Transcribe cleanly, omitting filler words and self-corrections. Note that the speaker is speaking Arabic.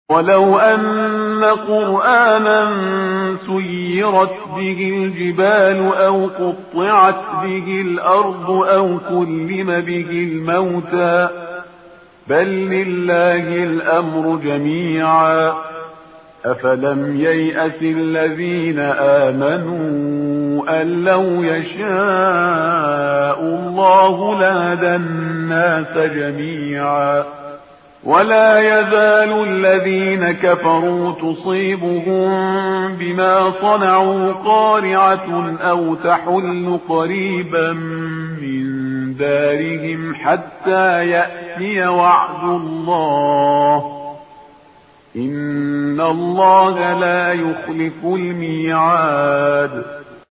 ولو أن قرآنا سيرت به الجبال أو قطعت به الأرض أو كلم به الموتى بل لله الأمر جميعا أفلم ييأس الذين آمنوا أن لو يشاء الله لهدى الناس جميعا ولا يزال الذين كفروا تصيبهم بما صنعوا قارعة أو تحل قريبا من دارهم حتى يأتي وعد الله إن الله لا يخلف الميعاد